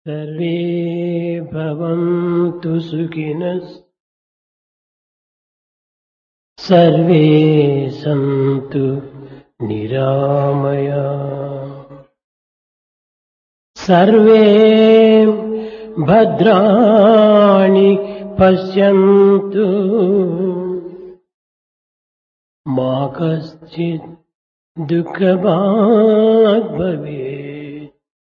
सर्वे भवन्तु सुखिनः सर्वे सन्तु निरामयाः सर्वे भद्राणि पश्यन्तु मा कश्चित् दुःखभाग् भवेत्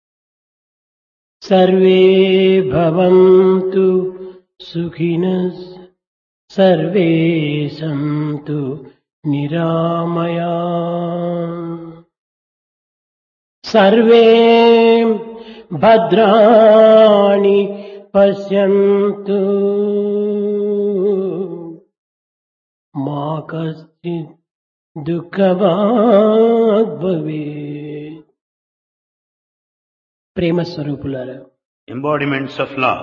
सर्वे भवन्तु सुखिनः सर्वे सन्तु निरामयाः सर्वे भद्राणि पश्यन्तु मा कश्चित् दुःखभाग् भवेत् ప్రేమ స్వరూపులారా, embodiments of love.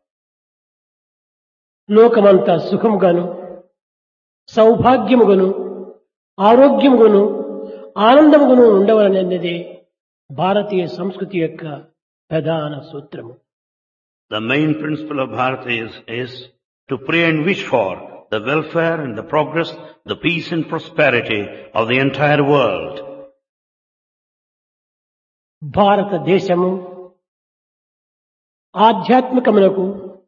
లోకమంతా సుఖముగాను సౌభాగ్యముగాను ఆరోగ్యముగాను ఆనందముగాను ఉండవలనన్నదే భారతీయ సంస్కృతి యొక్క ప్రధాన సూత్రము. The main principle of Bharata is to pray and wish for the welfare and the progress, the peace and prosperity of the entire world. భారతదేశము ఆధ్యాత్మికములకు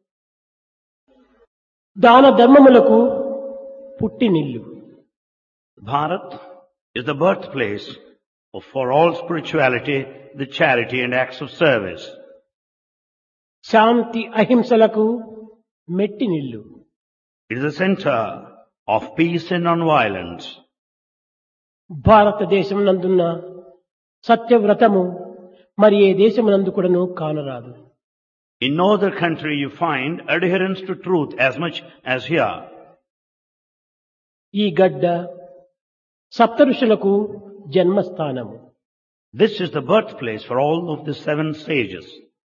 దాన ధర్మములకు పుట్టినిల్లు. Bharat is the birthplace for all spirituality, the charity and acts of service. Shanti అహింసలకు మెట్టినిల్లు. It is the center of peace and non-violence. భారతదేశం నందున్న సత్యవ్రతము మరి ఏ దేశమునందు కూడాను కానరాదు. In no other country you find adherence to truth as much as here. ఈ గడ్డ సప్త ఋషులకు జన్మస్థానము. This is the birthplace for all of the 7 sages.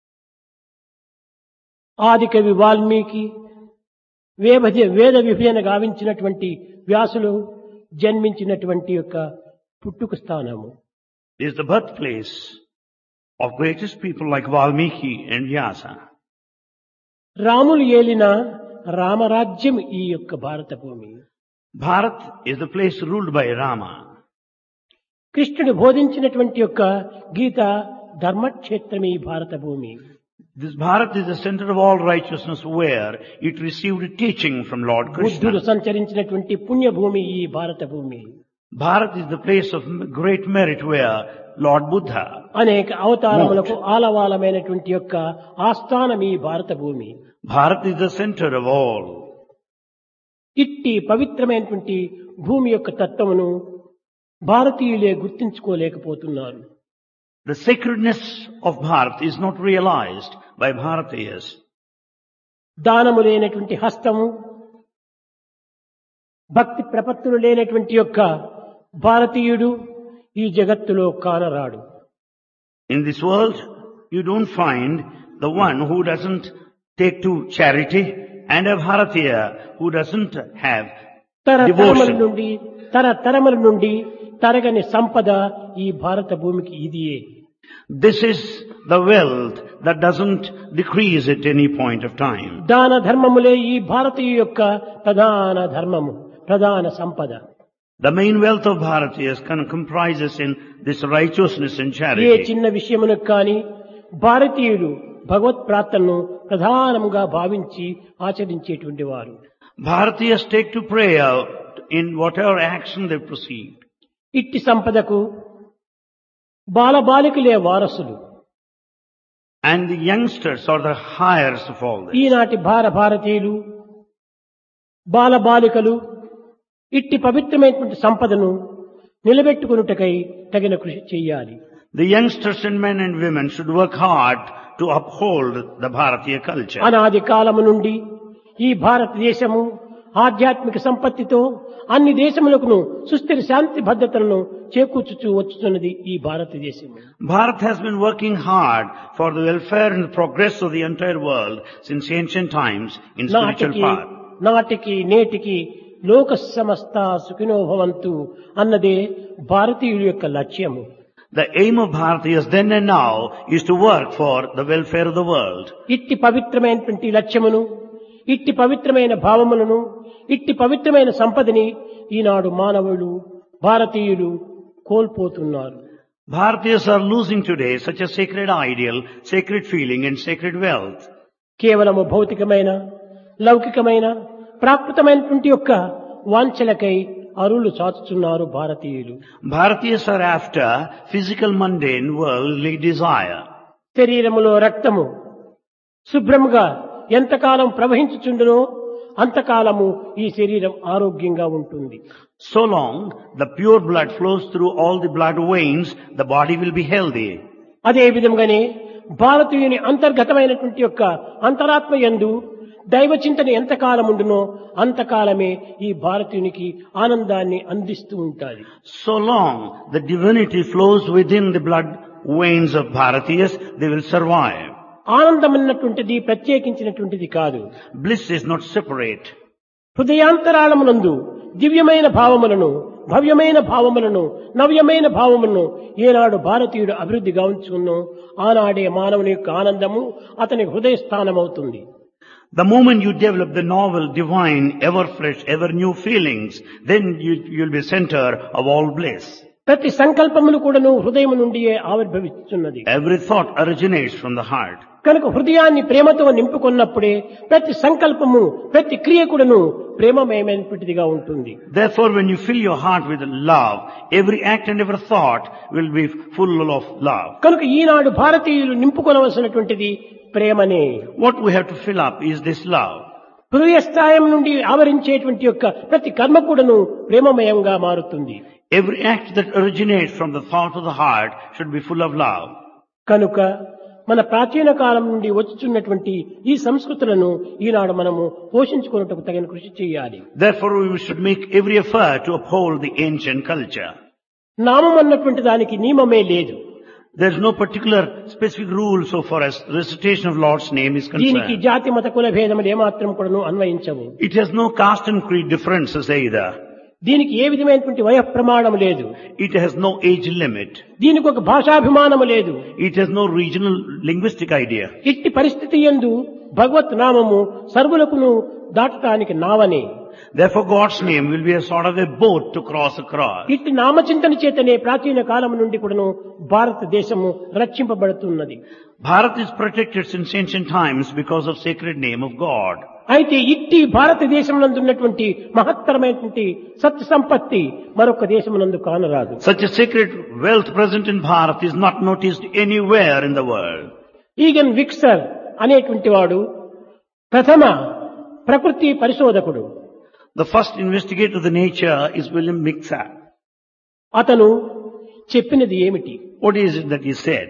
ఆదికవి వాల్మీకి వేద విభజన గావించినటువంటి వ్యాసులు జన్మించినటువంటి యొక్క పుట్టుక స్థానము. It is the birthplace of greatest people like Valmiki and Vyasa. Ramulu ఏలిన రామరాజ్యం ఈ యొక్క భారత భూమి. Bharat is the place ruled by Rama. కృష్ణుడు బోధించినటువంటి యొక్క గీత ధర్మక్షేత్రం ఈ భారత భూమి. This Bharat is the center of all righteousness where it received teaching from Lord బుద్ధుడు Krishna. సంచరించినటువంటి పుణ్యభూమి ఈ భారత భూమి. Bharat is the place of great merit where Lord Buddha. అనేక అవతారములకు ఆలవాలమైనటువంటి యొక్క ఆస్థానం ఈ భారత భూమి. Bharat is the center of all. ఇట్టి పవిత్రమైనటువంటి భూమి యొక్క తత్వమును భారతీయులే గుర్తించుకోలేకపోతున్నారు. The sacredness of Bharat is not realized by Bharatiyas. దానము లేనటువంటి హస్తము, భక్తి ప్రపత్తులు లేనటువంటి యొక్క భారతీయుడు ఈ జగత్తులో కానరాడు. In this world, you don't find the one who doesn't take to charity and a Bharatiya who doesn't have తరతరముల devotion. నుండి తరతరముల నుండి తరగని సంపద ఈ భారత భూమికి ఇదియే. This is the wealth that doesn't decrease at any point of time. దాన ధర్మములే ఈ భారతీయ యొక్క ప్రధాన ధర్మము, ప్రధాన సంపద. The main wealth of Bharatiyas comprises in this righteousness and A charity. చిన్న విషయమునకు కానీ భారతీయులు భగవత్ ప్రార్థనను ప్రధానముగా భావించి ఆచరించేటువంటి వారు. Bharatiyas take to prayer in whatever action they proceed. ఇట్టి సంపదకు బాలబాలికలే వారసులు. And the youngsters are the heirs of all this. ఈనాటి భారతీయులు బాలబాలికలు ఇట్టి పవిత్రమైనటువంటి సంపదను నిలబెట్టుకొనుటకై తగిన కృషి చేయాలి. The youngsters and men and women should work hard to uphold the Bharatiya culture. అనాది కాలము నుండి ఈ భారతదేశము ఆధ్యాత్మిక సంపత్తితో అన్ని దేశములకు సుస్థిర శాంతి భద్రతలను చేకూర్చుచూ వచ్చుతున్నది ఈ భారతదేశము. Bharat has been working hard for the welfare and progress of the entire world since ancient times in spiritual path. నాటికి నేటికి లోక సమస్త సుఖినో భవంతు అన్నదే భారతీయుల యొక్క లక్ష్యము. The aim of Bharatiyas then and now is to work for the welfare of the world. ఇట్టి పవిత్రమైనటువంటి లక్ష్యమును, ఇట్టి పవిత్రమైన భావములను, ఇట్టి పవిత్రమైన సంపదని ఈనాడు మానవులు, భారతీయులు కోల్పోతున్నారు. Bharatiyas are losing today such a sacred ideal, sacred feeling and sacred wealth. కేవలము భౌతికమైన, లౌకికమైన, ప్రాకృతమైనటువంటి యొక్క వాంఛలకై అరులు చాచుతున్నారు భారతీయులు. Bharatiyas are after physical, mundane, worldly desire. శరీరములో రక్తము శుభ్రముగా ఎంతకాలం ప్రవహించుచుండునో అంతకాలము ఈ శరీరం ఆరోగ్యంగా ఉంటుంది. So long the pure blood flows through all the blood veins, the body will be healthy. అదే విధంగానే భారతీయుని అంతర్గతమైనటువంటి యొక్క అంతరాత్మ యందు దైవ చింతన ఎంతకాలం ఉండునో అంతకాలమే ఈ భారతీయునికి ఆనందాన్ని అందిస్తూ ఉంటాది. So long the divinity flows within the blood veins of Bharatiyas, they will survive. ఆనందం అన్నటువంటిది ప్రత్యేకించినటువంటిది కాదు. Bliss is not separate. హృదయాంతరాళమునందు దివ్యమైన భావములను, భవ్యమైన భావములను, నవ్యమైన భావములను ఏనాడు భారతీయుడు అభివృద్ధి గావించుకున్నో ఆనాడే మానవుని యొక్క ఆనందము అతని హృదయ స్థానమవుతుంది. The moment you develop the novel, divine, ever fresh, ever new feelings, then you'll be center of all bliss. ప్రతి సంకల్పమును కూడాను హృదయము నుండియే ఆవిర్భవిస్తున్నది. Every thought originates from the heart. కనుక హృదయాన్ని ప్రేమతో నింపుకున్నప్పుడే ప్రతి సంకల్పము, ప్రతి క్రియ కూడాను ప్రేమమయమైనటువంటిదిగా ఉంటుంది. Therefore, when you fill your heart with love, every act and every thought will be full of love. కనుక ఈనాడు భారతీయులు నింపుకొనవలసినటువంటిది ప్రేమనే. What we have to fill up is this love. హృదయ స్థాయం నుండి ఆవరించేటువంటి యొక్క ప్రతి కర్మ కూడాను ప్రేమమయంగా మారుతుంది. Every act that originates from the thought of the heart should be full of love. కనుక మన ప్రాచీన కాలం నుండి వచ్చుచున్నటువంటి ఈ సంస్కృతులను ఈనాడు మనము పోషించుకున్నట్టుకు తగిన కృషి చేయాలి. Therefore, we should make every effort to uphold the ancient culture. నామం అన్నటువంటి దానికి నియమమే లేదు. There is no particular specific rule so far as recitation of Lord's name is దీనికి concerned. జాతి మత కుల భేదములు ఏమాత్రం కూడాను అన్వయించవు. It has no caste and creed differences either. దీనికి ఏ విధమైనటువంటి వయ ప్రమాణం లేదు. It has no age limit. దీనికి ఒక భాషాభిమానము లేదు. It has no regional linguistic idea. ఇట్టి పరిస్థితి యందు భగవత్ నామము సర్వులకును దాటడానికి నావనే. Therefore, God's name will be a sort of a boat to cross across. ఇట్టి నామచింతన చేతనే ప్రాచీన కాలం నుండి కూడాను భారతదేశము రక్షింపబడుతున్నది. Bharat is protected since ancient times because of sacred name of God. అయితే ఇట్టి భారతదేశంలో ఉన్నటువంటి మహత్తరమైనటువంటి సత్య సంపత్తి మరొక దేశమునందు కానరాదు. Such a sacred wealth present in Bharat is not noticed anywhere in the world. ఈగన్ విక్సర్ అనేటువంటి వాడు ప్రథమ ప్రకృతి పరిశోధకుడు. The first investigator of the nature is William Mixer. అతను చెప్పినది ఏమిటి? What is it that he said?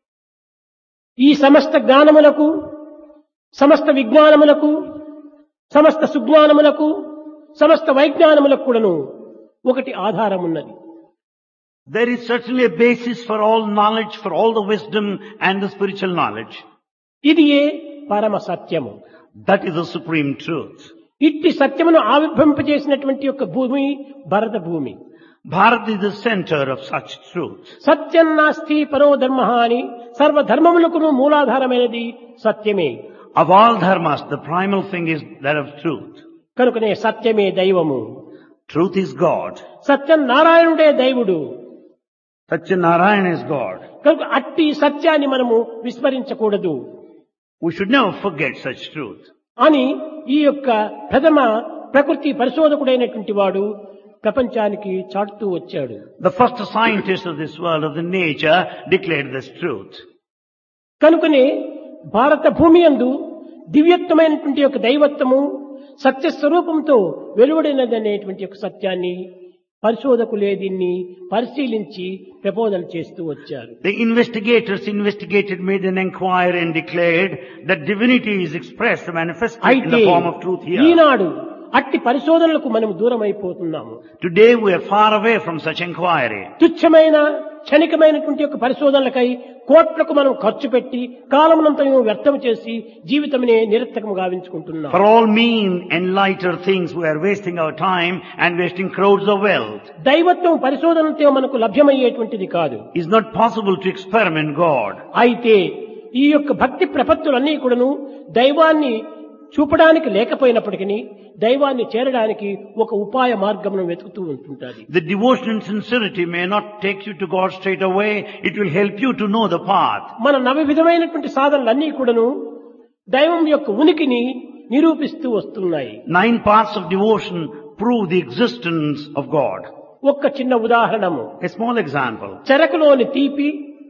ఈ సమస్త జ్ఞానములకు, సమస్త విజ్ఞానములకు, సమస్త సుజ్ఞానములకు, సమస్త వైజ్ఞానములకు కూడాను ఒకటి ఆధారం ఉన్నది. There is certainly a basis for all knowledge, for all the wisdom and the spiritual knowledge. ఇది ఏ పరమ సత్యము. That is the supreme truth. ఇట్టి సత్యమును ఆవిర్భవింపజేసినటువంటి యొక్క భూమి భరత భూమి. Bharat is the center of such truth. సత్యం నాస్తి పరో ధర్మ అని సర్వధర్మములకును మూలాధారమైనది సత్యమే. Of all dharmas, the primal thing is that of truth. కనుకనే సత్యమే దైవము. Truth is God. సత్యం నారాయణుడే దైవుడు. Satyanarayana is God. కనుక అట్టి సత్యాన్ని మనము విస్మరించకూడదు We should never forget such truth. అని ఈ యొక్క ప్రథమ ప్రకృతి పరిశోధకుడైనటువంటి వాడు ప్రపంచానికి చాటుతూ వచ్చాడు. The first scientist of this world, of the nature, declared this truth. కనుకనే భారత భూమి యందు దివ్యత్వమైనటువంటి యొక్క దైవత్వము సత్యస్వరూపంతో వెలువడినదనేటువంటి యొక్క సత్యాన్ని పరిశోధకులే దీన్ని పరిశీలించి ప్రబోధన చేస్తూ వచ్చారు. The investigators investigated, made an inquiry and declared that divinity is expressed, manifested in the form of truth here. ఈనాడు అట్టి పరిశోధనలకు మనం దూరం అయిపోతున్నాము. Today we are far away from such inquiry. తుచ్చమైన క్షణికమైనటువంటి యొక్క పరిశోధనలకై కోట్లకు మనం ఖర్చు పెట్టి కాలమునంతా వ్యర్థం చేసి జీవితమునే నిరర్థకము గావించుకుంటున్నాం. For all mean and lighter things we are wasting our time and wasting crowds of wealth. దైవత్వం పరిశోధనతో మనకు లభ్యమయ్యేటువంటిది కాదు. It's not possible to experiment God. అయితే ఈ యొక్క భక్తి ప్రపత్తులన్నీ కూడాను దైవాన్ని చూపడానికి లేకపోయినప్పటికీ దైవాన్ని చేరడానికి ఒక ఉపాయ మార్గమును వెతుకుతూ ఉంటుంటారు. The devotion and sincerity may not take you to God straight away. It will help you to know the path. మన విధమైనటువంటి సాధనలన్నీ కూడాను దైవం యొక్క ఉనికిని నిరూపిస్తూ వస్తున్నాయి. 9 paths of devotion prove the existence of God. ఒక్క చిన్న ఉదాహరణము. A small example. చెరకులోని తీపి,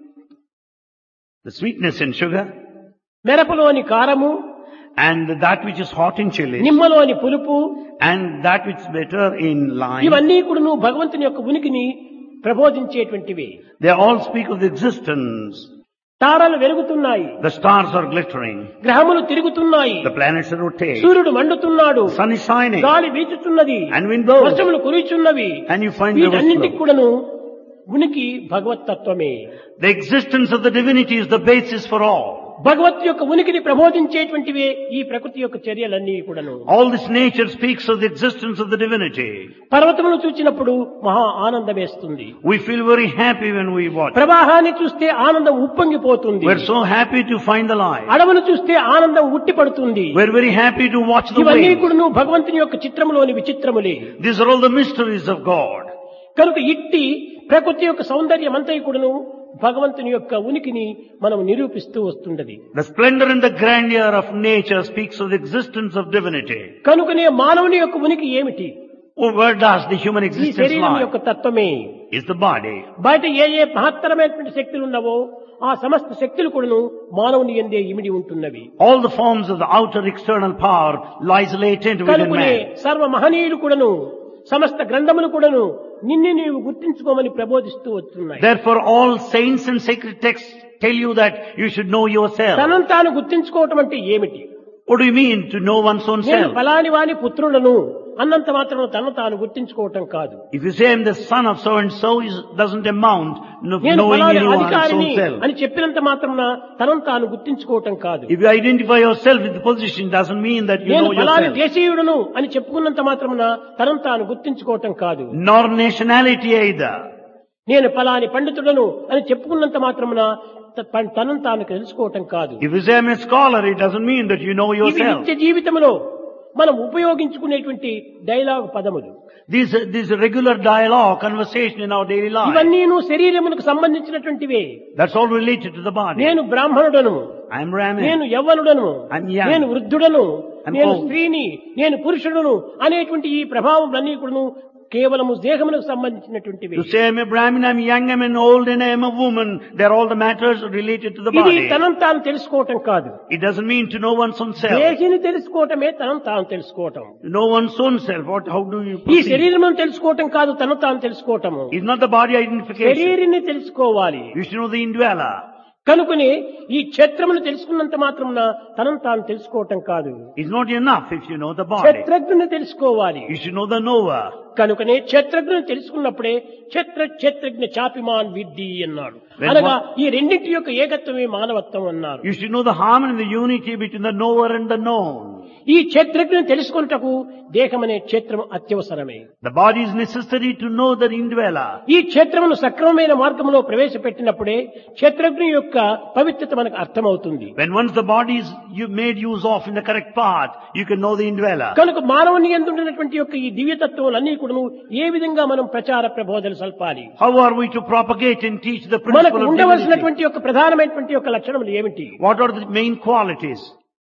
The sweetness in sugar మిరపలోని కారము, and that which is hot in chili నిమ్మలోని పులుపు, and that which is bitter in lime. ఇవన్నీ కూడాను భగవంతుని యొక్క ఉనికిని ప్రబోధించేటువంటివి. They all speak of the existence. తారలు వెలుగుతున్నాయి, The stars are glittering. గ్రహములు తిరుగుతున్నాయి, The planets rotate. సూర్యుడు మండుతున్నాడు, Sun is shining. గాలి వీచుతున్నది, And wind blows. వర్షములు కురుచున్నవి. And you find rivers వీటన్నింటికి flow. కూడాను ఉనికి భగవత్ తత్వమే. The existence of the divinity is the basis for all. భగవత్ యొక్క ఉనికిని ప్రబోధించేటువంటివే ఈ ప్రకృతి యొక్క చర్యలన్నీ కూడాను. All this nature speaks of the existence of the divinity. పర్వతమును చూచినప్పుడు మహా ఆనందం వేస్తుంది. We feel very happy when we watch. ప్రవాహాన్ని చూస్తే ఆనందం ఉప్పొంగిపోతుంది. We're so happy to find the light. అడవును చూస్తే ఆనందం ఉట్టిపడుతుంది. We're very happy to watch the ఇవన్నీ waves. కూడాను భగవంతుని యొక్క చిత్రములోని విచిత్రములే. These are all the mysteries of God. కనుక ఇట్టి ప్రకృతి యొక్క సౌందర్యం అంతా కూడాను భగవంతుని యొక్క ఉనికిని మనం నిరూపిస్తూ వస్తుండది. The splendor and the grandeur of nature speaks of the existence of divinity. కనుకనే మానవుని యొక్క ఉనికి ఏమిటి? Where does the human ఈ existence శరీరం lie? యొక్క తత్వమే. Is the body. బయట ఏ మహత్తరమైనటువంటి శక్తులు ఉన్నవో ఆ సమస్త శక్తులు కూడాను మానవుని యందే ఇమిడి ఉంటున్నవి. All the forms of the outer external power lies latent within కనుకనే man. సర్వ మహనీయులు కూడాను సమస్త గ్రంథములు కూడాను నిన్ను నీవు గుర్తించుకోమని ప్రబోధిస్తూ వస్తున్నాయి. Therefore all saints and sacred texts tell you that you should know yourself. తనను తాను గుర్తించుకోవటం అంటే ఏమిటి? What do you mean to know one's own నేను self? ఫలాని వాని పుత్రులను అన్నంత మాత్రం తనను తాను గుర్తించుకోవటం కాదు. If you say I'm the son of so and so, it doesn't amount to నేను knowing ఫలాని anyone's అధికారిని own self. అని చెప్పినంత మాత్రం తనను తాను గుర్తించుకోవటం కాదు. If you identify yourself with the position, doesn't mean that you నేను know ఫలాని yourself. దేశీయుడును అని చెప్పుకున్నంత మాత్రం తనను తాను గుర్తించుకోవటం కాదు. Nor nationality either. నేను ఫలాని పండితుడను అని చెప్పుకున్నంత మాత్రమున తనను తాను తెలుసుకోవటం కాదు. If you say I'm a scholar, it doesn't mean that you know ఇవి yourself. నిత్య జీవితంలో మనం ఉపయోగించుకునేటువంటి డైలాగ్ పదములు. This regular dialogue, conversation in our daily life, ఇవన్నీను శరీరమునకు సంబంధించినటువంటివే. that's all related to the body. నేను బ్రాహ్మణుడను, I'm Ramin. నేను యవ్వనుడను, I'm young. నేను వృద్ధుడను, I'm నేను old. స్త్రీని, నేను పురుషుడును అనేటువంటి ఈ ప్రభావములన్నీ కూడాను కేవలము దేహమునకు సంబంధించినటువంటివి. To say I'm a Brahmin, I'm young, I'm an old, and I'm a woman, they're all the matters related to the ఇది body. తనను తాను తెలుసుకోవటం కాదు. It doesn't mean to know one's own self. దేహిని తెలుసుకోవటమే తనను తాను తెలుసుకోవటం. To know one's own self, how do you ఈ proceed? శరీరమును తెలుసుకోవటం కాదు తను తాను తెలుసుకోవటము. It's not the body identification. శరీరాన్ని తెలుసుకోవాలి. You should know the indweller. కనుకనే ఈ క్షేత్రమును తెలుసుకున్నంత మాత్రమున తనను తాను తెలుసుకోవటం కాదు. It's not enough if you know the body. క్షేత్రజ్ఞుని తెలుసుకోవాలి. You should know the knower. కనుకనే క్షేత్రజ్ఞుని తెలుసుకున్నప్పుడే క్షేత్రజ్ఞ చాపిమాన్ విద్ది అన్నాడు. When అనగా ఈ రెండింటి యొక్క ఏకత్వమే మానవత్వం అన్నారు. You should know the harmony and the unity between the knower and the known. ఈ క్షేత్రజ్ఞుని తెలుసుకున్నటకు దేహం అనే క్షేత్రం అత్యవసరమే. The body is necessary to know the indweller. ఈ క్షేత్రమును సక్రమమైన మార్గంలో ప్రవేశపెట్టినప్పుడే క్షేత్రజ్ఞ యొక్క పవిత్రత మనకు అర్థమవుతుంది. When once the body is you made use of in the correct path, you can know the indweller. కనుక మానవుని యందు ఉన్నటువంటి యొక్క ఈ దివ్యతత్వాలన్నీ కూడా ఏ విధంగా మనం ప్రచార ప్రబోధనలు సల్పాలి? How are we to propagate and teach the మనకు principle of divinity? ఉండవలసినటువంటి యొక్క ప్రధానమైనటువంటి యొక్క లక్షణములు ఏమిటి? What are the main qualities?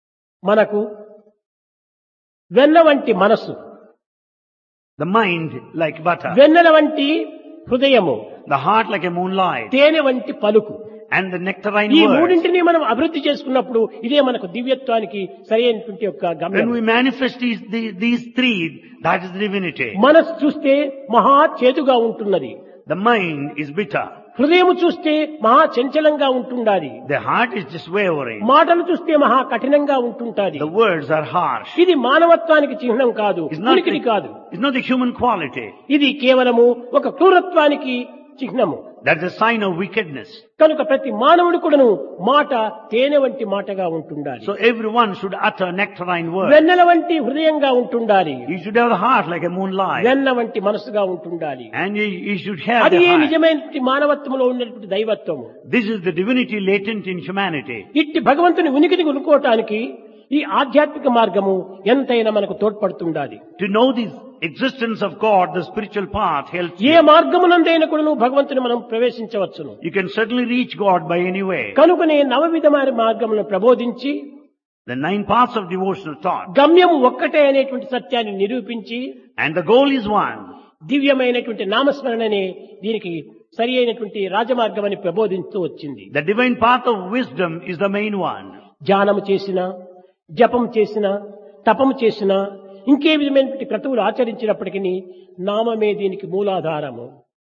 మనకు వెన్న వంటి మనసు, The mind like butter, వెన్నెల వంటి హృదయము, the heart like a moonlight, తేనె వంటి పలుకు. and the nectarine ఈ words. మూడింటిని మనం అభివృద్ధి చేసుకున్నప్పుడు ఇదే మనకు దివ్యత్వానికి సరైనటువంటి యొక్క When గమ్యం. we manifest these three, that is divinity. మనసు చూస్తే మహా చేదుగా ఉంటున్నది. The mind is bitter. హృదయము చూస్తే మహా చంచలంగా ఉంటుండాలి. The heart is just wavering. మాటలు చూస్తే మహా కఠినంగా ఉంటుంటాది. The words are harsh. ఇది మానవత్వానికి చిహ్నం కాదు, It's not ఉనికిని కాదు. it's not the human quality. ఇది కేవలము ఒక క్రూరత్వానికి చిహ్నము. That's a sign of wickedness. కనుక ప్రతి మానవుడు కూడాను మాట తేనె వంటి మాటగా ఉంటుండాలి. So everyone should utter nectarine words. వెన్నెల వంటి హృదయంగా ఉంటుండాలి. You should have the heart like a moonlight. వెన్న వంటి మనసుగా ఉంటుండాలి. And you should have అది the ఏ heart. నిజమైనటువంటి మానవత్వంలో ఉన్నటువంటి దైవత్వము. This is the divinity latent in humanity. ఇట్టి భగవంతుని ఉనికిని కొనుక్కోవటానికి ఈ ఆధ్యాత్మిక మార్గము ఎంతైనా మనకు తోడ్పడుతుండాలి. To know the existence of God, the spiritual path helps A you. మార్గమునందైనా కూడాను భగవంతుని మనం ప్రవేశించవచ్చును. You can certainly reach God by any way. కనుకనే నవవిధమైన మార్గములను ప్రబోధించి The 9 paths of devotional thought. గమ్యము ఒక్కటే అనేటువంటి సత్యాన్ని నిరూపించి And the goal is one. దివ్యమైనటువంటి నామస్మరణనే దీనికి సరి అయినటువంటి రాజమార్గం అని ప్రబోధిస్తూ వచ్చింది. The divine path of wisdom is the main one. ధ్యానము చేసిన, జపం చేసిన, తపము చేసిన, ఇంకే విధమైనటువంటి క్రతువులు ఆచరించినప్పటికీ నామమే దీనికి మూలాధారము.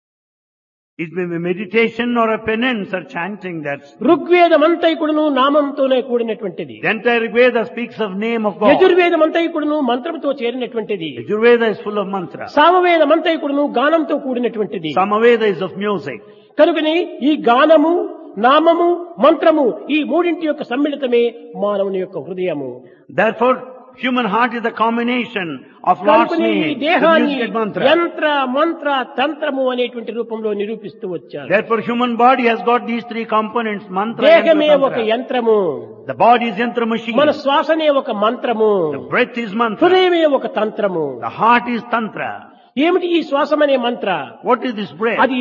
It may be meditation or a penance or chanting. That's ఋగ్వేదమంతైకుడును నామంతోనే కూడినటువంటిది. the entire Veda speaks of name of God. యజుర్వేదమంతైకుడును మంత్రముతో చేరినటువంటిది. Yajurveda is full of mantra. సామవేదమంతైకుడును గానంతో కూడినటువంటిది. Samaveda is of music. కనుకని ఈ గానము, నామము, మంత్రము ఈ మూడింటి యొక్క సమ్మిళితమే మానవుని యొక్క హృదయము. Therefore, human heart is the combination of Lord's కనుకని ఈ name, the దేహాన్ని music and mantra. యంత్ర, మంత్ర, తంత్రము అనేటువంటి రూపంలో నిరూపిస్తూ వచ్చారు. Therefore, human body has got these 3 components, mantra, దేహమే yantra, ఒక tantra. యంత్రము, The body is yantra machine. మన శ్వాసనే ఒక మంత్రము, The breath is mantra. హృదయమే ఒక తంత్రము. The heart is tantra. ఏమిటి ఈ శ్వాసమనే మంత్ర? What is this breath? అది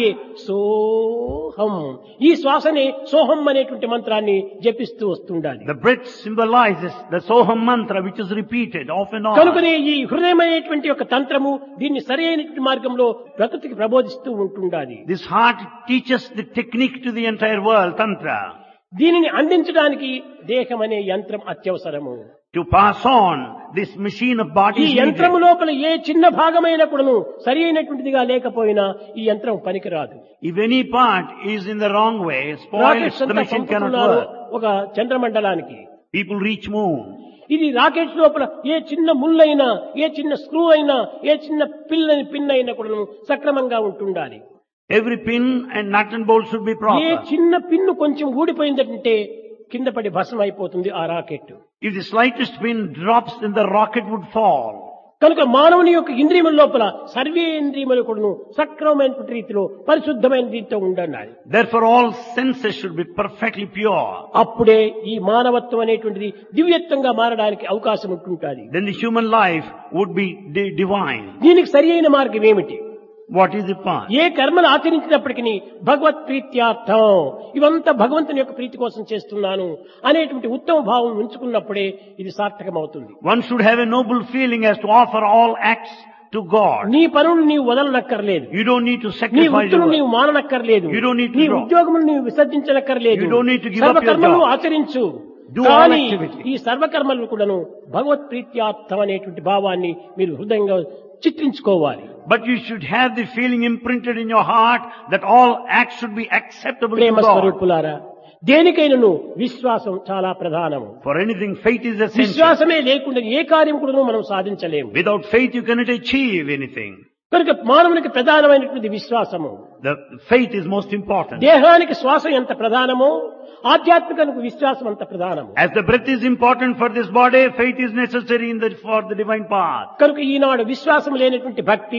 సోహం. ఈ శ్వాసనే సోహం అనేటువంటి మంత్రాన్ని జపిస్తూ వస్తుండాలి. The breath symbolizes the Soham mantra which is repeated off and on. కనుకనే ఈ హృదయమైనటువంటి యొక్క తంత్రము దీన్ని సరి అయినటువంటి మార్గంలో ప్రకృతికి ప్రబోధిస్తూ ఉంటుండాలి. This heart teaches the technique to the entire world, tantra. దీనిని అందించడానికి దేహం అనే యంత్రం అత్యవసరము. To pass on this machine of ఈ body is యంత్రము needed. లోపల ఏ చిన్న భాగమైనా కూడాను సరి అయినటువంటిదిగా లేకపోయినా ఈ యంత్రం పనికిరాదు. If any part is in the wrong way, spoiled, rockets the అంతా machine cannot పంపుతున్నారు work. ఒక చంద్రమండలానికి. People reach moon. ఇది రాకెట్స్ లోపల ఏ చిన్న ముళ్ళైనా, ఏ చిన్న స్క్రూ అయినా, ఏ చిన్న పిన్ అయినా కూడా సక్రమంగా ఉంటుండాలి. Every pin and nut and bolt should be ఏ proper. చిన్న పిన్ను కొంచెం ఊడిపోయిందంటే కింద పడి భస్మం అయిపోతుంది ఆ rocket. If the slightest pin drops, then the rocket would fall. కనుక మానవుని యొక్క ఇంద్రియముల లోపల సర్వేంద్రియములు కూడాను సక్రమమైన రీతిలో పరిశుద్ధమైన రీతితో ఉండాలి. Therefore, all senses should be perfectly pure. అప్పుడే ఈ మానవత్వం అనేటువంటిది దివ్యత్వంగా మారడానికి అవకాశం ఉంటుంటుంది. Then the human life would be divine. దీనికి సరి అయిన మార్గం ఏమిటి? What is the path? ఏ కర్మలు ఆచరించినప్పటికీ భగవత్ ప్రీత్యార్థం, ఇవంతా భగవంతుని యొక్క ప్రీతి కోసం చేస్తున్నాను అనేటువంటి ఉత్తమ భావం ఉంచుకున్నప్పుడే ఇది సార్థకమవుతుంది. One should have a noble feeling as to offer all acts to God. నీ పనులు నీవు వదలనక్కర్లేదు. You don't need to నీ sacrifice your వృత్తులు work. నీవు మాననక్కర్లేదు. You don't need to నీ drop. ఉద్యోగములు నీవు విసర్జించనక్కర్లేదు. You don't need to give up your సర్వకర్మలు job. ఆచరించు. Do all కానీ activity. ఈ సర్వకర్మలు కూడాను భగవత్ ప్రీత్యార్థం అనేటువంటి భావాన్ని మీరు హృదయంగా చిత్రించుకోవాలి. But you should have the feeling imprinted in your heart that all acts should be acceptable to Prema God. స్వరూపులారా, దేనికైనను విశ్వాసం చాలా ప్రధానము. For anything, faith is essential. విశ్వాసమే లేకుండా ఏ కార్యం కూడా మనం సాధించలేము. Without faith, you cannot achieve anything. కనుక మానవునికి ప్రధానమైనటువంటి విశ్వాసము. The faith is most important. దేహానికి శ్వాస ఎంత ప్రధానమో ఆధ్యాత్మికానికి విశ్వాసం అంత ప్రధానము. As the breath is important for this body, faith is necessary for the divine path. కనుక ఈనాడు విశ్వాసం లేనటువంటి భక్తి,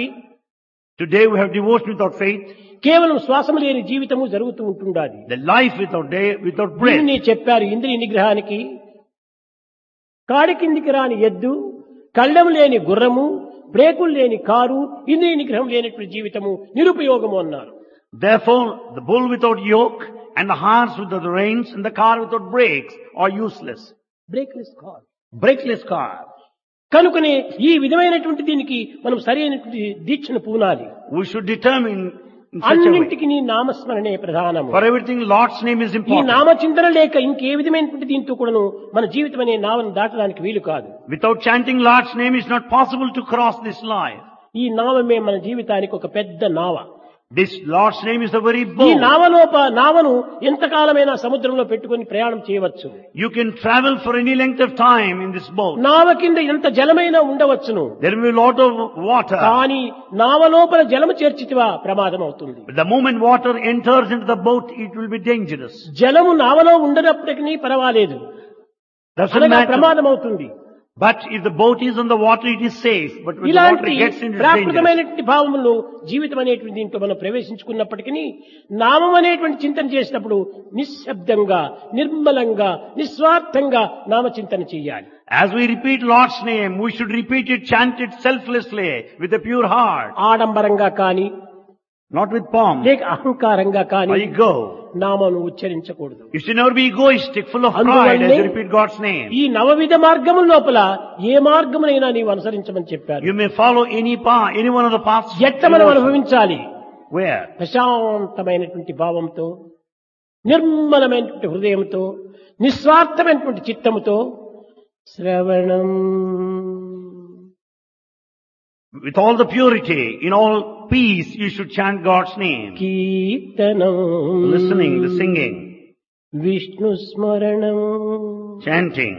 Today we have devotion without faith. కేవలం శ్వాసం లేని జీవితము జరుగుతూ ఉంటుండాలి. The life without breath. దీన్ని చెప్పారు ఇంద్రియ నిగ్రహానికి. కాడి కిందికి రాని ఎద్దు, కళ్ళెము లేని గుర్రము, బ్రేకులు లేని కారు, ఇంద్రియ నిగ్రహం లేనటువంటి జీవితము నిరుపయోగము అన్నారు. Therefore, the bull without yoke and the horse without the reins and the car without brakes are useless. Brakeless car. Brakeless car. కనుకనే ఈ విధమైనటువంటి దీనికి మనం సరైనటువంటి దీక్షను పూనాలి. We should determine in such a way. అన్నింటికి నీ నామస్మరణే ప్రధానము. For everything, Lord's name is ఈ important. నామచింతన లేక ఇంకే విధమైనటువంటి దీంతో కూడాను మన జీవితం అనే నామను దాటడానికి వీలు కాదు. Without chanting Lord's name, it's not possible to cross this life. ఈ నామమే మన జీవితానికి ఒక పెద్ద నావ. This Lord's name is the very ఈ boat. నావను ఎంతకాలమైనా సముద్రంలో పెట్టుకొని ప్రయాణం చేయవచ్చు. You can travel for any length of time in this boat. నావ కింద ఎంత జలమైనా ఉండవచ్చును. There will be a lot of water. కానీ నావ లోపల జలము చేర్చితివా ప్రమాదం అవుతుంది. But the moment water enters into the boat, it will be dangerous. జలము నావలో ఉండనప్పటికీ పర్వాలేదు, Doesn't అనగా matter. ప్రమాదం అవుతుంది. But if the boat is on the water, it is safe. But when the water ఇలాంటి gets into danger, ప్రాకృతమైనటువంటి భావములు జీవితం అనేటువంటి దీంట్లో మనం ప్రవేశించుకున్నప్పటికీ నామం అనేటువంటి చింతన చేసినప్పుడు నిశ్శబ్దంగా, నిర్మలంగా, నిస్వార్థంగా నామచింతన చేయాలి. as we repeat Lord's name, we should repeat it, chant it selflessly, with a pure heart, ఆడంబరంగా కానీ not with pomp లేక అహంకారంగా or కానీ ego. నామను ఉచ్చరించకూడదు. You should never be egoistic, full of pride అందువల్లే as you repeat God's name. ఈ నవవిధ మార్గముల లోపల ఏ మార్గమునైనా నీవు అనుసరించమని చెప్పారు. You may follow any path, any one of the paths. ఎట్ట మనం అనుభవించాలి? Where? ప్రశాంతమైనటువంటి భావంతో, నిర్మలమైనటువంటి హృదయంతో, నిస్వార్థమైనటువంటి చిత్తముతో శ్రవణం, With all the purity, in all peace, you should chant God's name. కీర్తనం, Listening, the singing, విష్ణు స్మరణం, chanting,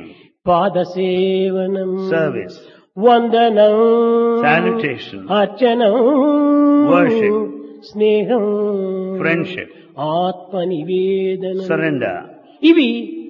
పాదసేవనం, service, వందనం, salutation, అర్చనం, worship, స్నేహం, friendship, ఆత్మనివేదనం. surrender. ఇవి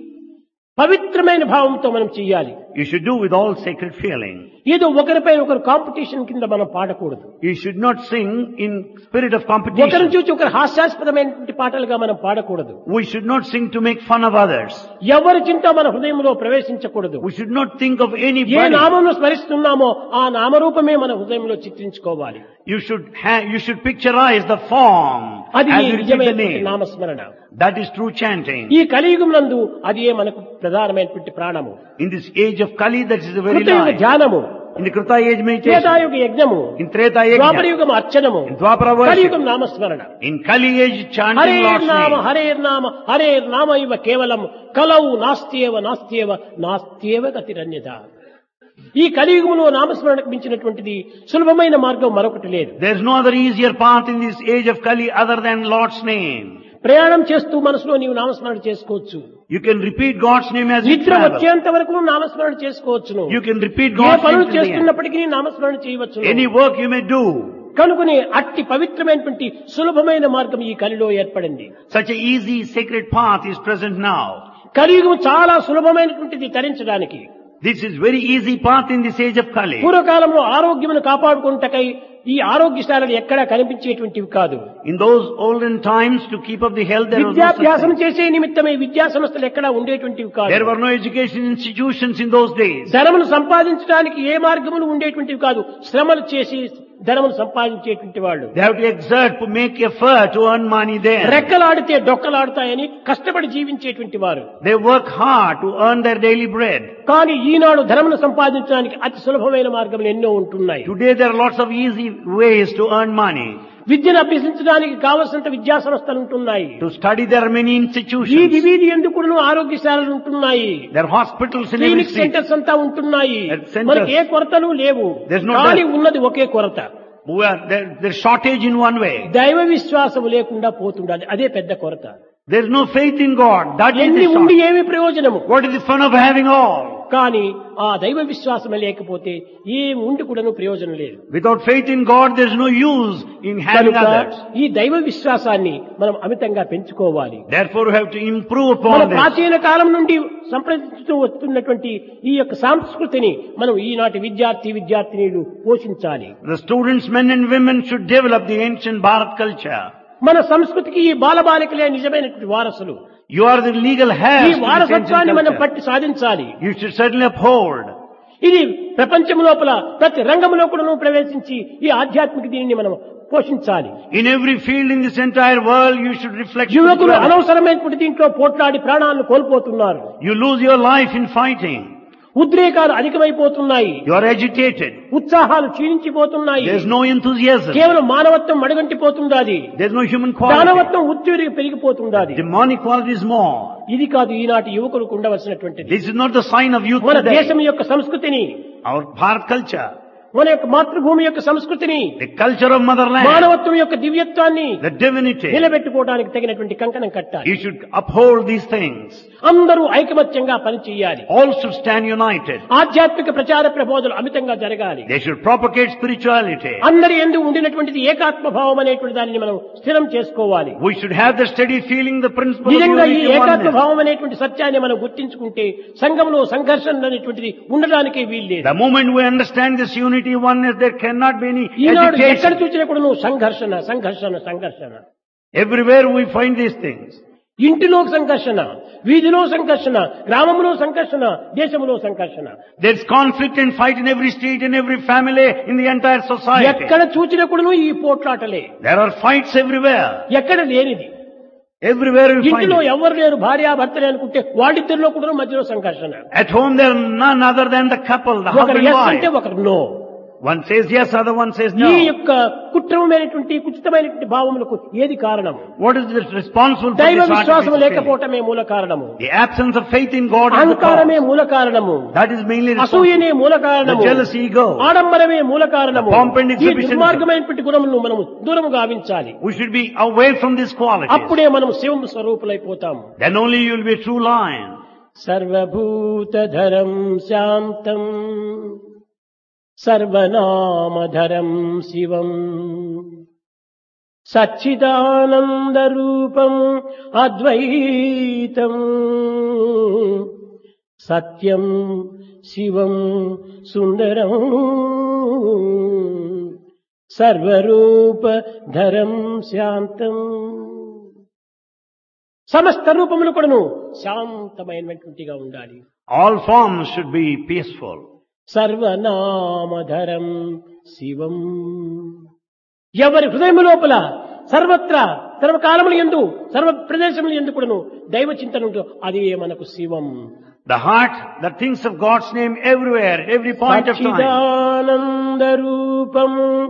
పవిత్రమైన భావంతో మనం చెయ్యాలి. You should do with all sacred feeling. ఏదో ఒకరిపై ఒకరు కాంపిటీషన్ కింద మనం పాడకూడదు. You should not sing in spirit of ఒకరిని competition. చూసి ఒకరు హాస్యాస్పదమైనటువంటి పాటలుగా మనం పాడకూడదు. We should not sing to make fun of others. ఎవరి చింత మన హృదయంలో ప్రవేశించకూడదు. We should not think of A anybody. నామమును స్మరిస్తున్నామో ఆ నామరూపమే మన హృదయంలో చిత్రించుకోవాలి. You should picturize the form అది as you repeat the నిజమైనటువంటి name. నామస్మరణ. That is true chanting. ఈ కలియుగమునందు అది మనకు ప్రధానమైనటువంటి ప్రాణము. In this age of Kali, that is the very కృతయుగ life. ధ్యానము, In the Kruta age meditation, త్రేతాయుగ యజ్ఞము, in Treta Yajna, ద్వాపరయుగం అర్చనము, in Dwapara worship, కలియుగం నామస్మరణ. in Kali age chanting Hare Lord's నామ name. హరే నామ హరే నామ ఇవ కేవలం కలౌ నాస్త్యేవ నాస్త్యేవ నాస్త్యేవ గతిరన్యత. ఈ కలియుగంలో నామస్మరణకు మించినటువంటిది సులభమైన మార్గం మరొకటి లేదు. There is no other easier path in this age of Kali other than Lord's name. ప్రయాణం చేస్తూ మనసులో నీవు నామస్మరణ చేసుకోవచ్చు. You can repeat God's name as you నిద్ర travel. వచ్చేంత వరకు నామస్మరణ చేసుకోవచ్చును. You can repeat A God's పనులు name till the end. చేస్తున్నప్పటికీ నామస్మరణ చేయవచ్చు. Any work you may do. కనుకనే అట్టి పవిత్రమైనటువంటి సులభమైన మార్గం ఈ కలిలో ఏర్పడింది. Such a easy sacred path is present now. కలియుగం చాలా సులభమైనటువంటిది తరించడానికి. This is very easy path in this age of Kali. పూర్వకాలంలో ఆరోగ్యమును కాపాడుకుంటకై ఈ ఆరోగ్యశాలలు ఎక్కడా కనిపించేటువంటివి కాదు. In those olden times, to keep up the health, there was no such విద్యాభ్యాసం thing. చేసే నిమిత్తమే విద్యా సంస్థలు ఎక్కడా ఉండేటువంటివి కాదు. There were no education institutions in those days. ధనమును సంపాదించడానికి ఏ మార్గములు ఉండేటువంటివి కాదు. శ్రమలు చేసి ధనమును సంపాదించేటువంటి వాళ్ళు. They have to exert, to make effort to earn money there. రెక్కలాడితే డొక్కలాడుతాయని కష్టపడి జీవించేటువంటి వారు. They work hard to earn their daily bread. కానీ ఈనాడు ధనమును సంపాదించడానికి అతి సులభమైన మార్గములు ఎన్నో ఉంటున్నాయి. Today there are lots of easy ways to earn money. విద్యను అభ్యసించడానికి కావలసినంత విద్యా సంస్థలు ఉంటున్నాయి. To study there are many వీధి institutions. వీధి ఎందుకు ఆరోగ్యశాలలు ఉంటున్నాయి. There are hospitals in every clinic street. Centres అంతా ఉంటున్నాయి. Centers. మనకి ఏ కొరతలు లేవు. There's no కానీ dearth. ఉన్నది ఒకే కొరత. There's shortage in one way. దైవ విశ్వాసము లేకుండా పోతుండాలి. అదే పెద్ద కొరత. There's no faith in God. That is ఎన్ని the ఉండి shortage. ఏమి ప్రయోజనము? What is the fun of having all? కానీ ఆ దైవ విశ్వాసమే లేకపోతే ఏమి ఉండి కూడాను ప్రయోజనం లేదు. Without faith in God, there's no use in having కనుక others. ఈ దైవ విశ్వాసాన్ని మనం అమితంగా పెంచుకోవాలి. Therefore, we have to improve మన upon this. ప్రాచీన కాలం నుండి సంప్రదిస్తూ వస్తున్నటువంటి ఈ యొక్క సంస్కృతిని మనం ఈనాటి విద్యార్థినీలు పోషించాలి. The students, men and women, should develop the ancient Bharat culture. మన సంస్కృతికి ఈ బాలబాలికలే నిజమైనటువంటి వారసులు. You are the legal ఈ heirs to this వారసత్వాన్ని ancient మనం culture. పట్టి సాధించాలి. You should certainly uphold. ఇది ప్రపంచం లోపల ప్రతి రంగంలో కూడా ప్రవేశించి ఈ ఆధ్యాత్మిక దీనిని మనం పోషించాలి. In every field in this entire world, you should reflect. యువకులు spirituality. అనవసరమైనటువంటి దీంట్లో పోట్లాడి ప్రాణాలను కోల్పోతున్నారు. You lose your life in fighting. ఉద్రేకాలు అధికమైపోతున్నాయి. You are agitated. ఉత్సాహాలు క్షీణించిపోతున్నాయి. There is no enthusiasm. కేవలం మానవత్వం మడుగంటిపోతుండాది. There is no human quality. దానవత్వం ఉద్యోగి పెరిగిపోతుండాది. Demonic quality is more. ఇది కాదు ఈనాటి యువకులకు ఉండవలసినటువంటిది. This is not the sign of youth మన today. దేశం యొక్క సంస్కృతిని, Our Bharat culture, మన యొక్క మాతృభూమి యొక్క సంస్కృతిని, the culture of motherland, మానవత్వం యొక్క దివ్యత్వాన్ని the divinity. నిలబెట్టుకోవడానికి తగినటువంటి కంకణం కట్టాలి. You should uphold these things. అందరూ ఐకమత్యంగా పనిచేయాలి. All should stand united. ఆధ్యాత్మిక ప్రచార ప్రబోధనలు అమితంగా జరగాలి. They should propagate spirituality. అందరి యందు ఉండినటువంటిది ఏకాత్మ భావం అనేటువంటి దానిని మనం స్థిరం చేసుకోవాలి. We should have the steady feeling, the principle of నిజంగా ఈ unity and ఏకాత్మ oneness. భావం అనేటువంటి సత్యాన్ని మనం గుర్తించుకుంటే సంఘంలో సంఘర్షణ అనేటువంటిది ఉండడానికే వీల్లేదు. The moment we understand this unity, oneness, there cannot be any ఈనాడు ఎక్కడ agitation. చూసినా కూడా నువ్వు సంఘర్షణ సంఘర్షణ సంఘర్షణ. Everywhere we find these things. ఇంటిలో సంఘర్షణ, వీధిలో సంఘర్షణ, గ్రామంలో సంఘర్షణ, దేశంలో సంఘర్షణ. There's conflict and fight in every street, in every family, in the entire society. ఎక్కడ చూసినా కూడా ఈ పోట్లాటలే. There are fights everywhere. ఎక్కడ లేనిది. Everywhere we find ఇంటిలో it. ఎవరు లేరు, భార్య భర్తలే అనుకుంటే వాళ్ళిద్దరిలో కూడా మధ్యలో సంఘర్షణ. At home there are none other than the couple, the ఒకరు husband ఎస్ and అంటే wife. ఒకరు no. One says yes, other one says ఈ no. యొక్క కుట్రమైనటువంటి కుచితమైనటువంటి భావములకు ఏది కారణము? What is responsible for దైవ this విశ్వాసం artificial faith? లేకపోవటమే మూల కారణము. The absence of faith in God is the అహంకారమే cause. మూల కారణము. That is mainly అసూయనే responsible. మూల The కారణము. jealous ego. ఆడంబరమే మూల కారణము. The pomp and ఈ exhibition. దుర్మార్గమైనటువంటి గుణములను మనం దూరం గావించాలి. We should be away from these qualities. అప్పుడే మనం శివం స్వరూపులైపోతాము. Then only you will be a true lion. సర్వభూతధరం శాంతం సర్వనామధరం శివం సచ్చిదానందరూపం అద్వైతం సత్యం శివం సుందరం సర్వరూపధరం శాంతం. సమస్త రూపములు కూడాను శాంతమైనటువంటిగా ఉండాలి. All forms should be peaceful. సర్వనామధరం శివం. ఎవరి హృదయం లోపల సర్వత్రా సర్వకాలముల యందు సర్వ ప్రదేశముల యందు కూడాను దైవ చింతన ఉంటూ అది మనకు శివం. The heart that thinks of God's name everywhere, every point of time. Sachchidananda రూపం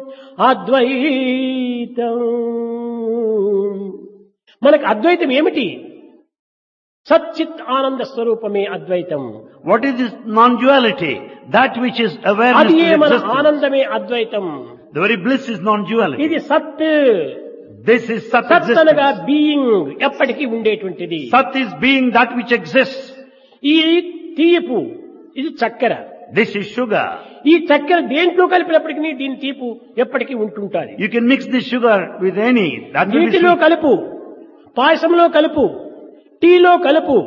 అద్వైతం. మనకు అద్వైతం ఏమిటి? సచ్చిత్ ఆనంద స్వరూపమే అద్వైతం. What is this non-duality? That which is awareness అది to మన existence. ఆనందమే అద్వైతం. The very bliss is non-duality. ఇది సత్. This is Sat సత్ అనగా existence. బీయింగ్, ఎప్పటికీ ఉండేటువంటిది. Sat is being that which exists. ఈ తీపు, ఇది చక్కెర. This is sugar. ఈ చక్కెర దేంట్లో కలిపినప్పటికీ దీని తీపు ఎప్పటికీ ఉంటుంటాది. You can mix this sugar with any. That will be నీటిలో sweet. కలుపు, పాయసంలో కలుపు, టీలో కలుపు,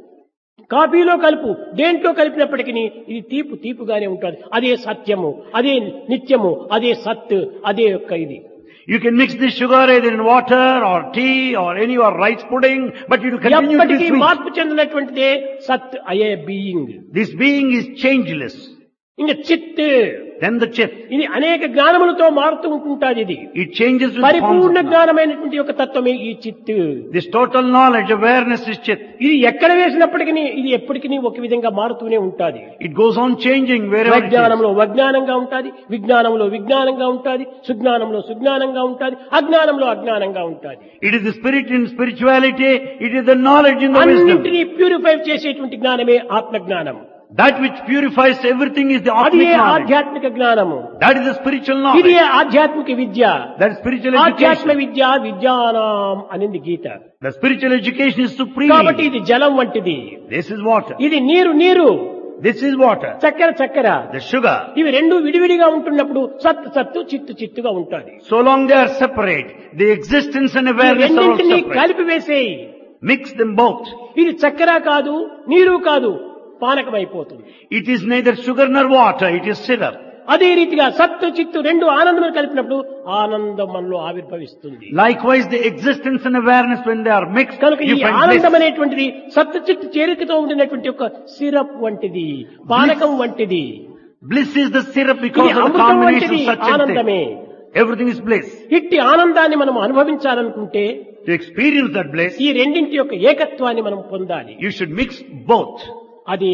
కాఫీలో కలుపు, దేంట్లో కలిపినప్పటికీ ఇది తీపు తీపుగానే ఉంటుంది. అదే సత్యము, అదే నిత్యము, అదే సత్, అదే యొక్క ఇది. You can mix this sugar either in water or tea or any or rice pudding, but it will continue to be ఎప్పటికీ sweet. మార్పు చెందినటువంటిదే సత్ అయ్యే being. This being is changeless. ఇంకా చిత్, Then the chit. ఇది అనేక జ్ఞానములతో మారుతూ ఉంటుంటాది. ఇది It changes with పరిపూర్ణ forms of knowledge. జ్ఞానమైనటువంటి యొక్క తత్వమే ఈ చిత్తు. This total knowledge, awareness is chit. ఇది ఎక్కడ వేసినప్పటికీ ఇది ఎప్పటికీ ఒక విధంగా మారుతూనే ఉంటాది. It goes on changing wherever it is. విజ్ఞానంలో అజ్ఞానంగా ఉంటుంది, విజ్ఞానంలో విజ్ఞానంగా ఉంటుంది, సుజ్ఞానంలో సుజ్ఞానంగా ఉంటుంది, అజ్ఞానంలో అజ్ఞానంగా ఉంటుంది. It is the spirit in spirituality. It is the knowledge in the wisdom. అన్నింటినీ ప్యూరిఫై చేసేటువంటి జ్ఞానమే ఆత్మజ్ఞానం. That which purifies everything is the అది Atmic knowledge. ఆధ్యాత్మిక జ్ఞానము. That is the spiritual ఇది knowledge. ఆధ్యాత్మిక విద్య. That is spiritual ఆధ్యాత్మ education. విద్య విద్యానాం అనింది గీత. The spiritual education is supreme. కాబట్టి ఇది జలం వంటిది, This is water. ఇది నీరు నీరు, This is water. చక్కెర చక్కెర. The sugar. ఇవి రెండు విడివిడిగా ఉంటున్నప్పుడు సత్తు సత్తు చిత్తు చిత్తుగా ఉంటుంది. So long they are separate, the existence and ఈ awareness are all రెండింటినీ separate. కలిపి వేసేయి. Mix them both. ఇది చక్కెర కాదు, నీరు కాదు, పానకం అయిపోతుంది. It is neither sugar nor water, it is syrup. అదే రీతిగా సత్తు చిత్తు రెండు ఆనందం కలిపినప్పుడు ఆనందం మనలో ఆవిర్భవిస్తుంది. Likewise, the existence and awareness, when they are mixed, కనుక ఈ you find ఆనందం bliss. అనేటువంటిది సత్తు చిత్తు చేరికతో ఉండినటువంటి ఒక సిరప్ వంటిది, పానకం వంటిది. Bliss is the syrup because ఇది of the అమృతం combination వంటిది, of such and ఆనందమే. thing. Everything is bliss. ఇట్టి ఆనందాన్ని మనం అనుభవించాలనుకుంటే To experience that bliss, ఈ రెండింటి యొక్క ఏకత్వాన్ని మనం పొందాలి. you should mix both. అది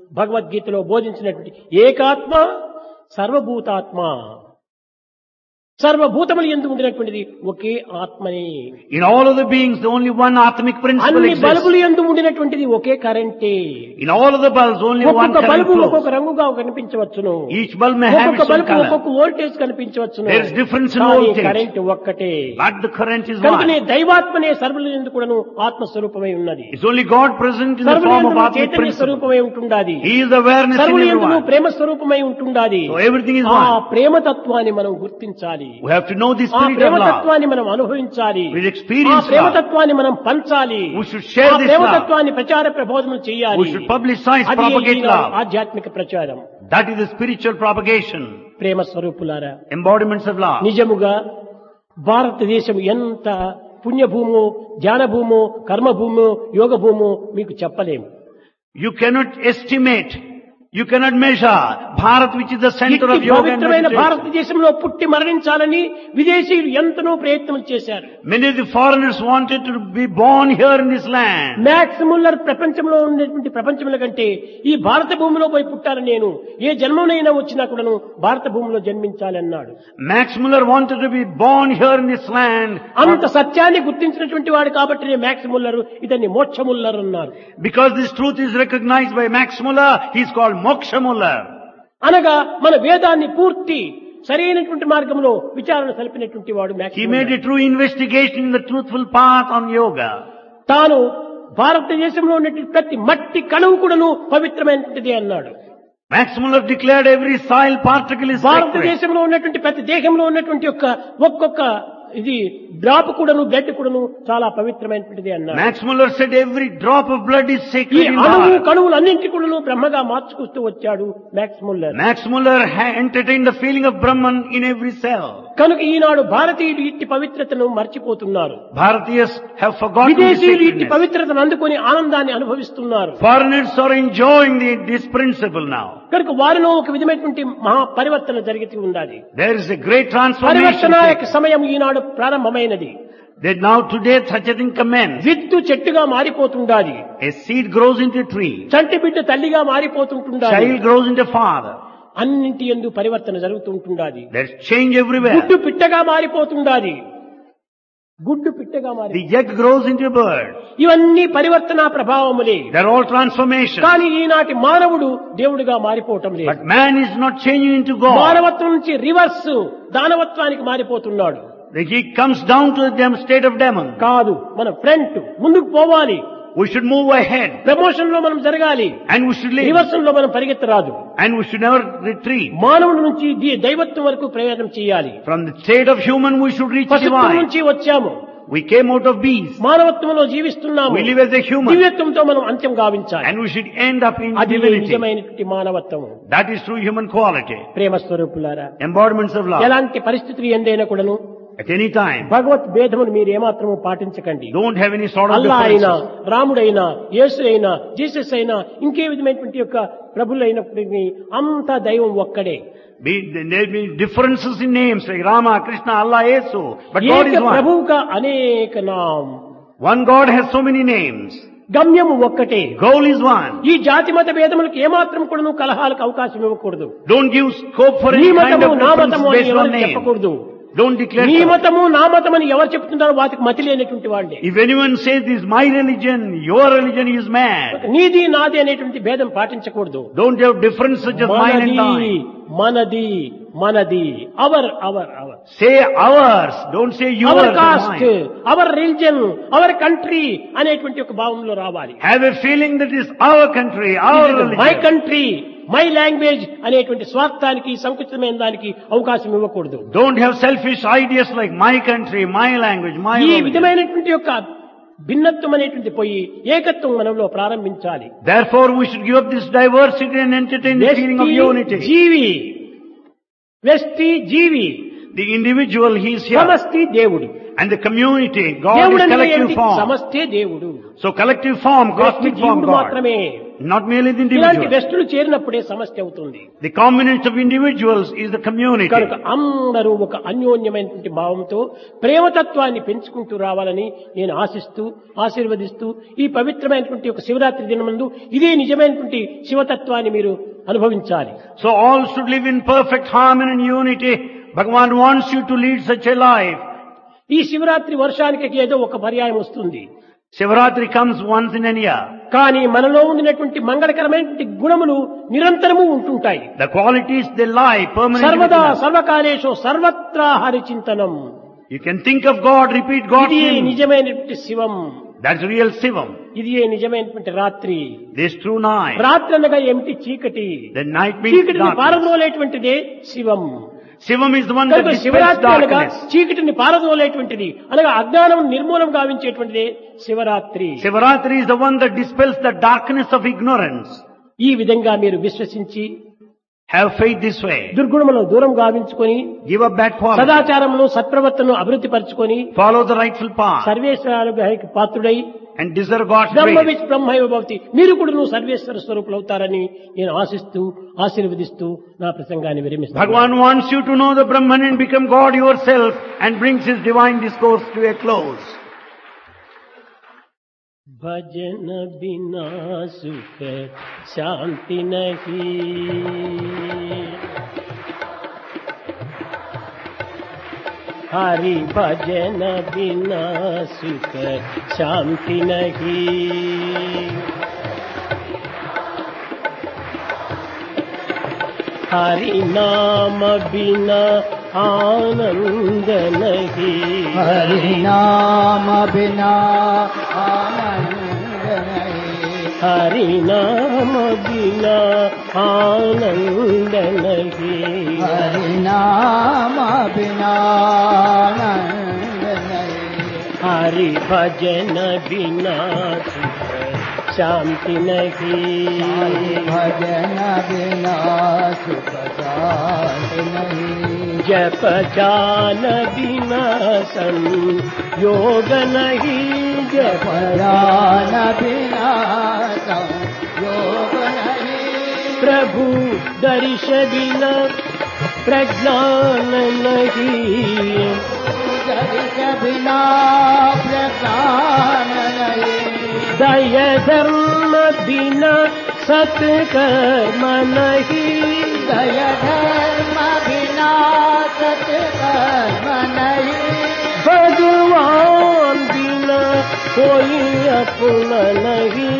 భగవద్గీతలో బోధించినటువంటి ఏకాత్మ సర్వభూతాత్మ. సర్వభూతములు యందు ఉండినటువంటిది ఒకే ఆత్మనే. In all of the beings, the only one Atmic principle అన్ని exists. బల్బులు యందు ఉండినటువంటిది ఒకే కరెంటే. In all of the bulbs, only one ఒక్కొక్క current బల్బు flows. ఒక్కొక్క రంగుగా కనిపించవచ్చును. Each bulb may have ఒక్కొక్క its own బల్బు color. ఒక్కొక్క వోల్టేజ్ కనిపించవచ్చును. There is difference in కానీ voltage. కరెంట్ ఒక్కటే. But the current is కనుకనే one. దైవాత్మనే సర్వుల యందు కూడాను ఆత్మస్వరూపమై ఉన్నది. It's only God present in the సర్వుల form of యందు Atmic Chaitanya principle. స్వరూపమై ఉంటుండాది. He is the awareness in సర్వుల యందు everyone. Prema స్వరూపమై ఉంటుండాది. So everything is ఆ one. ప్రేమతత్వాన్ని మనం గుర్తించాలి. We have to know the ఆ spirit of love. ప్రేమతత్వాన్ని మనం అనుభవించాలి. We ఆ experience love. ప్రేమతత్వాన్ని మనం పంచాలి. We should share ఆ this ప్రేమతత్వాన్ని ప్రచార ప్రబోధనలు చేయాలి. We should publicize, అది propagate ఈ love. ఆధ్యాత్మిక ప్రచారం. That is the spiritual propagation. ప్రేమ స్వరూపులారా, Embodiments of love. నిజముగా భారతదేశం ఎంత పుణ్యభూమో, ధ్యానభూమో, కర్మభూమో, యోగ భూమో మీకు చెప్పలేము. You cannot estimate, you cannot measure Bharat, which is the center of ఇట్టి yoga and పవిత్రమైన meditation. భారతదేశంలో పుట్టి మరణించాలని విదేశీయులు ఎంతనో ప్రయత్నం చేశారు. Many of the foreigners wanted to be born here in this land. Max Muller ప్రపంచంలో ఉన్నటువంటి ప్రపంచముల కంటే ఈ భారత భూమిలో పోయి పుట్టాను, నేను ఏ జన్మనైనా వచ్చినా కూడాను భారత భూమిలో జన్మించాలి అన్నాడు. Max Muller wanted to be born here in this land అంత సత్యాన్ని గుర్తించినటువంటి వాడు కాబట్టి మ్యాక్స్ ముల్లర్ ఇతన్ని మోక్ష ముల్లర్ అన్నారు. because this truth is recognized by Max Muller. He is called Moksha Muller. అనగా మన వేదాన్ని పూర్తి సరైనటువంటి మార్గంలో విచారణ సలిపినటువంటి వాడు Max He Muller. made a true investigation in the truthful path on yoga. తాను భారతదేశంలో ఉన్నటువంటి ప్రతి మట్టి కణము కూడాను పవిత్రమైనటువంటిది అన్నాడు. Max Muller declared every soil particle is sacred. భారతదేశంలో ఉన్నటువంటి ప్రతి దేహంలో ఉన్నటువంటి ఒక్కొక్క ఇది డ్రాప్ కూడాను, బ్లడ్ కూడాను చాలా పవిత్రమైనటువంటిది అన్నాడు. Max Muller said every drop of blood is ఈ sacred in అణువు Bharat. కణువులు అన్నింటి కూడాను బ్రహ్మగా మార్చుకుంటూ వచ్చాడు Max Muller. Max Muller entertained the feeling of Brahman in every cell. కనుక ఈనాడు భారతీయులు ఇట్టి పవిత్రతను మర్చిపోతున్నారు. Bharatiyas have forgotten the విదేశీయులు ఇట్టి sacredness. పవిత్రతను అందుకొని ఆనందాన్ని అనుభవిస్తున్నారు. Foreigners are enjoying this principle now. కనుక వారిలో ఒక విధమైనటువంటి మహా పరివర్తన జరిగి ఉండాలి. There is a great transformation. పరివర్తన యొక్క సమయం ఈనాడు ప్రారంభమైనది. That now today such a thing commenced. విత్తు చెట్టుగా మారిపోతుండాలి. A seed grows into a tree. చంటి బిడ్డ తల్లిగా మారిపోతుంటుండాలి. Child grows into a father. అన్నింటి యందు పరివర్తన జరుగుతుంటుండాలి. There's change everywhere. గుడ్డు పిట్టగా మారిపోతుండాలి. గుడ్డు పిట్టగా మారి The egg grows into a bird. ఇవన్నీ పరివర్తన ప్రభావములే. They're all transformations. కానీ ఈనాటి మానవుడు దేవుడిగా మారిపోవటం లేదు. But man is not changing into God. మానవత్వం నుంచి రివర్స్ దానవత్వానికి మారిపోతున్నాడు. He comes down to the state of demon. కాదు, మన ఫ్రంట్ ముందుకు పోవాలి. We should move ahead. Promotion లో మనం జరగాలి. And we should live. Reverse లో మనం పరిగెత్తరాదు. And we should never retreat. మానవుడి నుంచి దైవత్వం వరకు ప్రయాణం చేయాలి. From the state of human we should reach పశుత్వం divine. నుంచి వచ్చాము. We came out of beast. మానవత్వంలో జీవిస్తున్నాము. We live as a human. దివ్యత్వంతో మనం అంత్యం గావించాలి. And we should end up in అది divinity. నిజమైనటువంటి మానవత్వం. That is true human quality. ప్రేమ స్వరూపులారా, Embodiments of love. ఎలాంటి పరిస్థితులు ఎందైనా కూడాను At any time. భగవత్ భేదమును మీరు ఏమాత్రము పాటించకండి. Don't have any sort of అల్లా అయినా, differences. రాముడైనా, యేసు అయినా, జీసస్ అయినా, ఇంకే విధమైనటువంటి యొక్క ప్రభులైనప్పటికీ అంతా దైవం ఒక్కడే. There be differences in names like Rama, Krishna, Allah, Yesu. But God ఏక is one. ప్రభువుగా అనేక నామ్. One God has so many names. గమ్యము ఒక్కటే. Goal is one. ఈ జాతి మత భేదములకు ఏమాత్రం కూడాను కలహాలకు అవకాశం ఇవ్వకూడదు. Don't give scope for నీ any kind మతము of నా difference మతము అని based on ఎవరు name. చెప్పకూడదు. Don't declare. నీ మతము నా మతం అని ఎవరు చెప్తున్నారో వాటికి మతి లేనటువంటి వాళ్ళే. If anyone says this is my religion, your religion, he is mad. నీది నాది అనేటువంటి భేదం పాటించకూడదు. Don't have difference such as mine and మనది thine. మనది మనది our our our Say ours. Don't say yours our or caste, mine. Our religion, our country అనేటువంటి ఒక భావంలో రావాలి. Have a feeling that is our country, our religion. My country, my language అనేటువంటి స్వార్థానికి, సంకుచితమైన దానికి అవకాశం ఇవ్వకూడదు. Don't have selfish ideas like my country, my language, my ఈ religion. విధమైనటువంటి యొక్క భిన్నత్వం అనేటువంటి పోయి ఏకత్వం మనలో ప్రారంభించాలి. Therefore we should give up this diversity and entertain the feeling of unity. జీవి, వ్యష్టి జీవి, The individual, he is here. సమష్టి దేవుడు. And the community, God దేవుడు is అంటే collective ఏమిటి? form. సమష్టే దేవుడు. So collective form, వ్యష్టి cosmic form జీవుడు God. మాత్రమే. Not merely the ఇలాంటి individual. వ్యష్టులు చేరినప్పుడే సమష్టి అవుతుంది. The combination of individuals is the community. కనుక అందరూ ఒక అన్యోన్యమైనటువంటి భావంతో ప్రేమతత్వాన్ని పెంచుకుంటూ రావాలని నేను ఆశిస్తూ, ఆశీర్వదిస్తూ ఈ పవిత్రమైనటువంటి ఒక శివరాత్రి దినమందు ఇదే నిజమైనటువంటి శివతత్వాన్ని మీరు అనుభవించాలి. So all should live in perfect harmony and unity Bhagavan wants you to lead such a life. ఈ శివరాత్రి వర్షానికి ఏదో ఒక పర్యాయం వస్తుంది. Shivaratri comes once in a year. కానీ మనలో ఉండినటువంటి మంగళకరమైనటువంటి గుణములు నిరంతరము ఉంటుంటాయి. The qualities they lie permanently. సర్వదా within us. సర్వకాలేషు సర్వత్రా హరిచింతనం. You can think of God, repeat God's ఇది name. నిజమైనటువంటి శివం. That's real Shivam. ఇది నిజమైనటువంటి రాత్రి. This true night. రాత్రి అనగా ఏమిటి? చీకటి. The night means చీకటిని darkness. పారదోలేటువంటిదే Shivam. Shivam is the one that కనుక dispels శివరాత్రి అనగా darkness. చీకటిని పారదోలేటువంటిది, అనగా అజ్ఞానం నిర్మూలం గావించేటువంటిదే Shivaratri. Shivaratri is the one that dispels the darkness of ignorance. ఈ విధంగా మీరు విశ్వసించి Have faith this way. దుర్గుణములను దూరం గావించుకొని Give up bad qualities. సదాచారమును సత్ప్రవర్తనను అభివృద్ధి పరచుకొని Follow the rightful path. సర్వేశ్వరానికి పాత్రుడై And deserve God's బ్రహ్మ grace. విచ్ బ్రహ్మైవ భవతి, మీరు కూడా సర్వేశ్వర స్వరూపులు అవుతారని నేను ఆశిస్తూ ఆశీర్వదిస్తూ నా ప్రసంగాన్ని విరమిస్తాను. Bhagavan wants you to know the Brahman and become God yourself and brings his divine discourse to a close. भजन बिना सुख शांति नहीं, हरि भजन बिना सुख शांति नहीं, हरि नाम बिना आनंद नहीं, हरि नाम बिना आनंद नहीं, हरि नाम बिना आनंद नहीं, हरि नाम बिना आनंद नहीं, हरि भजन बिना सुख शांति नहीं, हरि भजन बिना सुख शांति नहीं, जप जान बिना संयोग नहीं, जप ज्ञान बिना संयोग नहीं, प्रभु दर्श बिना प्रज्ञान नहीं, दर्श बिना प्रज्ञान नहीं, दय धर्म बिना सत्कर्म नहीं, दय धर्म बिना सत्कर्म नहीं, भगवान बिना कोई अपना नहीं,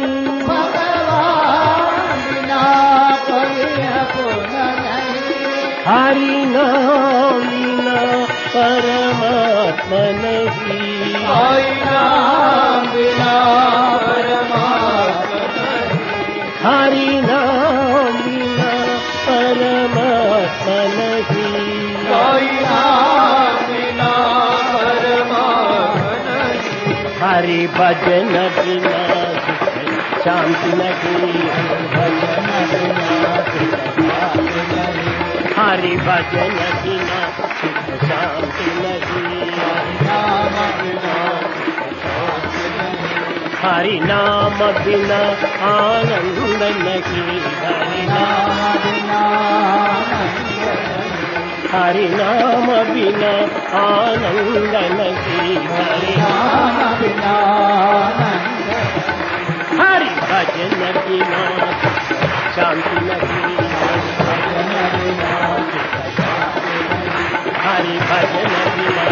भगवान बिना कोई अपना नहीं, हरि नाम बिना परमात्मा नहीं, हरि नाम बिना परमात्मा नहीं, हरि नाम बिना परमात्मा नहीं, हरि नाम बिना परमात्मा नहीं, हरि भजन बिना सुख शांति नहीं, भजन बिना सुख शांति नहीं, हरि भजन बिना सुख शांति नहीं, नाम बिना शांति नहीं, हरि नाम बिना आनंद नहीं, हरि नाम नाम बिना आनंद नहीं, हरि नाम बिना आनंद नहीं, हरि नाम बिना आनंद हरि भजन बिना शांति नहीं, भजन बिना सुख शांति नहीं, हरि भजन बिना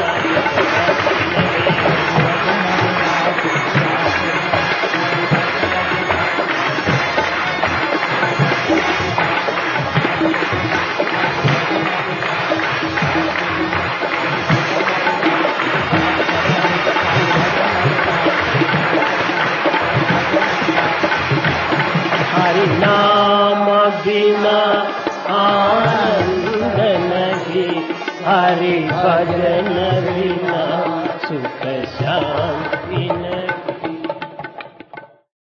हरि नाम बिना आनंद नहीं, हरि भजन बिना सुख शांति